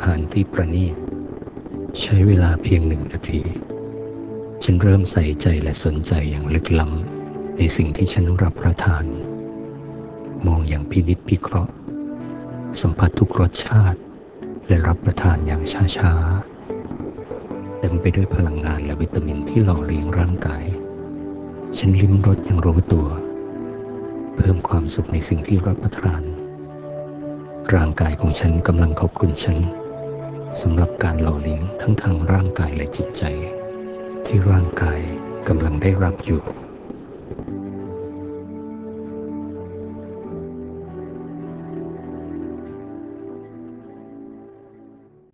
หารที่ประณีตใช้เวลาเพียง1 นาทีฉันเริ่มใส่ใจและสนใจอย่างลึกล้ำในสิ่งที่ฉันรับประทานมองอย่างพินิจพิเคราะห์สัมผัสทุกรสชาติและรับประทานอย่างช้าๆเต็มไปด้วยพลังงานและวิตามินที่หล่อเลี้ยงร่างกายฉันลิ้มรสอย่างรู้ตัวเพิ่มความสุขในสิ่งที่รับประทานร่างกายของฉันกำลังขอบคุณฉันสำหรับการหล่อเลี้ยงทั้งทางร่างกายและจิตใจที่ร่างกายกำลังได้รับอยู่